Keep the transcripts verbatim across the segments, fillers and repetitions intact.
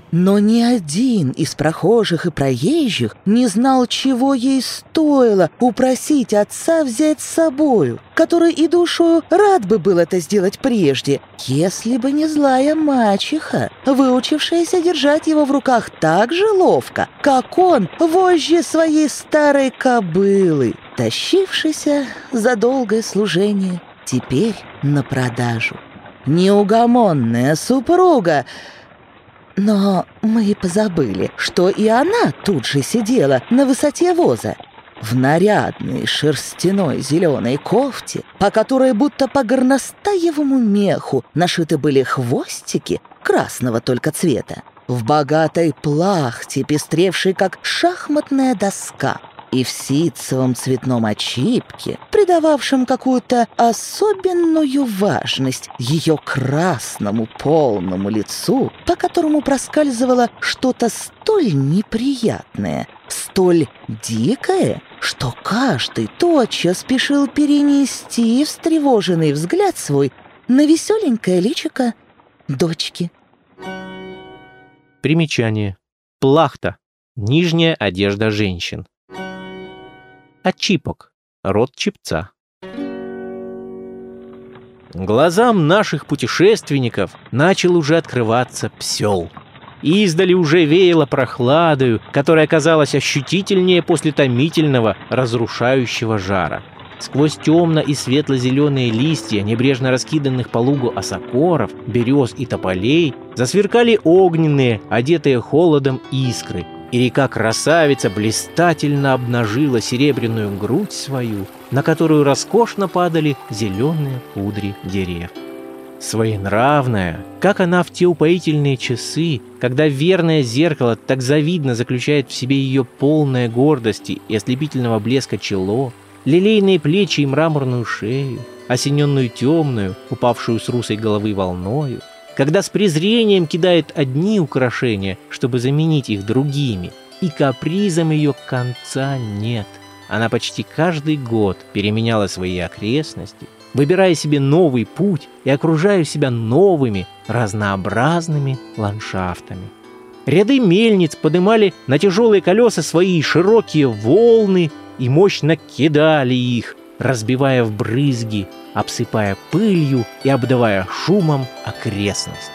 Но ни один из прохожих и проезжих не знал, чего ей стоило упросить отца взять с собою, который и душою рад бы был это сделать прежде, если бы не злая мачеха, выучившаяся держать его в руках так же ловко, как он вожжи своей старой кобылы, тащившейся за долгое служение теперь на продажу. Неугомонная супруга. Но мы и позабыли, что и она тут же сидела на высоте воза, в нарядной шерстяной зеленой кофте, по которой будто по горностаевому меху нашиты были хвостики красного только цвета, в богатой плахте, пестревшей как шахматная доска, и в ситцевом цветном очипке, придававшем какую-то особенную важность ее красному полному лицу, по которому проскальзывало что-то столь неприятное, столь дикое, что каждый тотчас спешил перенести встревоженный взгляд свой на веселенькое личико дочки. Примечание. Плахта. Нижняя одежда женщин. Очипок. Род чепца. Глазам наших путешественников начал уже открываться псел. Издали уже веяло прохладою, которая оказалась ощутительнее после томительного, разрушающего жара. Сквозь темно- и светло-зеленые листья, небрежно раскиданных по лугу осокоров, берез и тополей, засверкали огненные, одетые холодом искры, и река-красавица блистательно обнажила серебряную грудь свою, на которую роскошно падали зеленые кудри дерев. Своенравная, как она в те упоительные часы, когда верное зеркало так завидно заключает в себе ее полное гордости и ослепительного блеска чело, лилейные плечи и мраморную шею, осененную темную, упавшую с русой головы волною, когда с презрением кидает одни украшения, чтобы заменить их другими, и капризом ее конца нет. Она почти каждый год переменяла свои окрестности, выбирая себе новый путь и окружая себя новыми, разнообразными ландшафтами. Ряды мельниц подымали на тяжелые колеса свои широкие волны и мощно кидали их, разбивая в брызги, обсыпая пылью и обдавая шумом окрестность.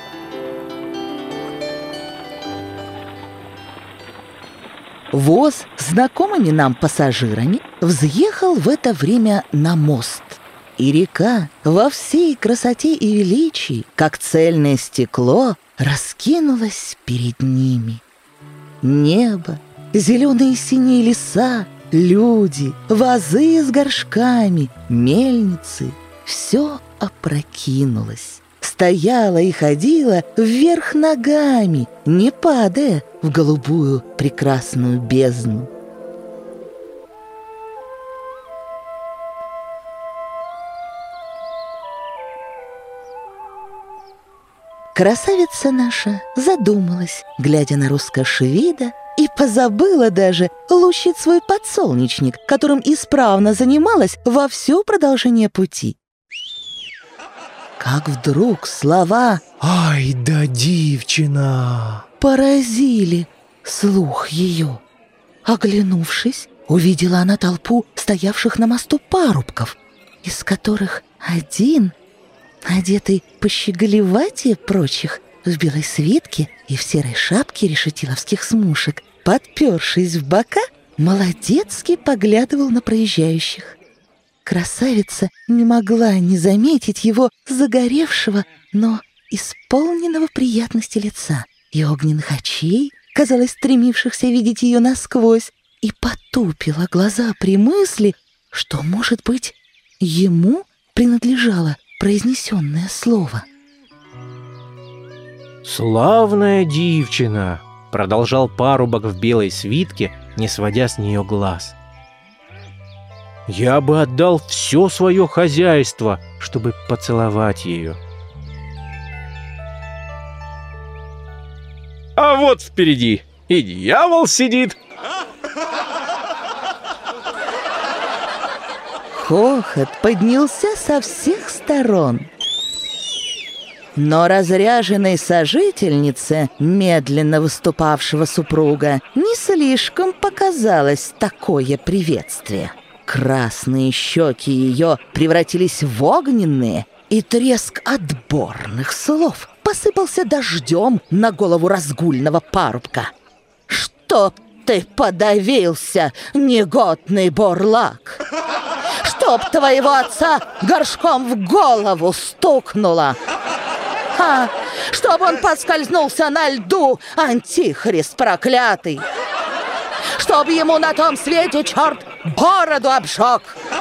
Воз с знакомыми нам пассажирами взъехал в это время на мост, и река во всей красоте и величии, как цельное стекло, раскинулась перед ними. Небо, зеленые и синие леса, люди, вазы с горшками, мельницы — все опрокинулось, стояло и ходило вверх ногами, не падая в голубую прекрасную бездну. Красавица наша задумалась, глядя на Роскошевида, и позабыла даже лущить свой подсолнечник, которым исправно занималась во все продолжение пути. Как вдруг слова «Ай да дивчина!» поразили слух ее. Оглянувшись, увидела она толпу стоявших на мосту парубков, из которых один, одетый пощеголеватее прочих, в белой свитке и в серой шапке решетиловских смушек, подпершись в бока, молодецки поглядывал на проезжающих. Красавица не могла не заметить его загоревшего, но исполненного приятности лица и огненных очей, казалось, стремившихся видеть ее насквозь, и потупила глаза при мысли, что, может быть, ему принадлежало произнесенное слово. «Славная девчина!» — продолжал парубок в белой свитке, не сводя с нее глаз. «Я бы отдал все свое хозяйство, чтобы поцеловать ее». «А вот впереди и дьявол сидит!» Хохот поднялся со всех сторон. Но разряженной сожительнице медленно выступавшего супруга не слишком показалось такое приветствие. Красные щеки ее превратились в огненные, и треск отборных слов посыпался дождем на голову разгульного парубка. «Чтоб ты подавился, негодный бурлак! Чтоб твоего отца горшком в голову стукнуло! А, чтоб он поскользнулся на льду, антихрист проклятый! Чтоб ему на том свете черт бороду обжег!»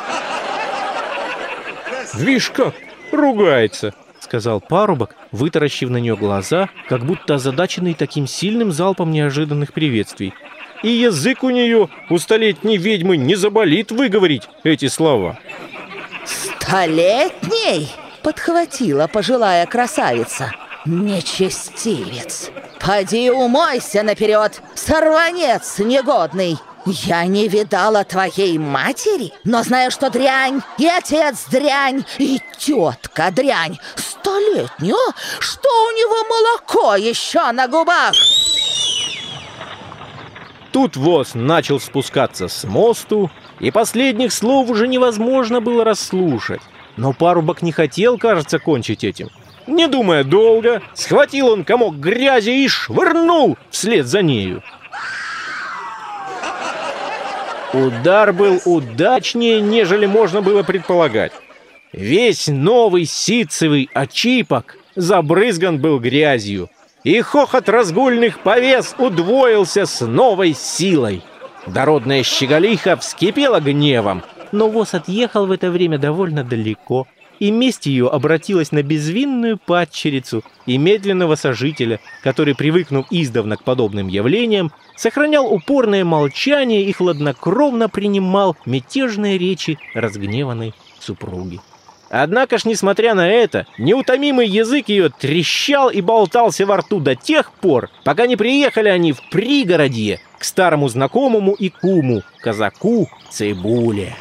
«Вишь как, ругается!» — сказал парубок, вытаращив на нее глаза, как будто озадаченный таким сильным залпом неожиданных приветствий. «И язык у нее, у столетней ведьмы, не заболит выговорить эти слова!» «Столетней?» — подхватила пожилая красавица. «Нечестивец! Поди умойся наперед, сорванец негодный! Я не видала твоей матери, но знаю, что дрянь, и отец дрянь, и тетка дрянь. Столетнюю, что у него молоко еще на губах!» Тут воз начал спускаться с мосту, и последних слов уже невозможно было расслушать. Но парубок не хотел, кажется, кончить этим. Не думая долго, схватил он комок грязи и швырнул вслед за нею. Удар был удачнее, нежели можно было предполагать. Весь новый ситцевый очипок забрызган был грязью, и хохот разгульных повес удвоился с новой силой. Дородная щеголиха вскипела гневом, но воз отъехал в это время довольно далеко, и месть ее обратилась на безвинную падчерицу и медленного сожителя, который, привыкнув издавна к подобным явлениям, сохранял упорное молчание и хладнокровно принимал мятежные речи разгневанной супруги. Однако ж, несмотря на это, неутомимый язык ее трещал и болтался во рту до тех пор, пока не приехали они в пригородье к старому знакомому и куму, казаку Цибуле.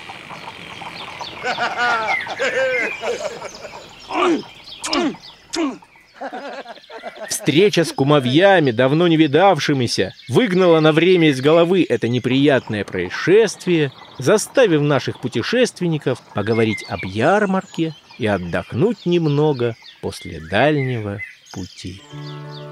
Встреча с кумовьями, давно не видавшимися, выгнала на время из головы это неприятное происшествие, заставив наших путешественников поговорить об ярмарке и отдохнуть немного после дальнего пути.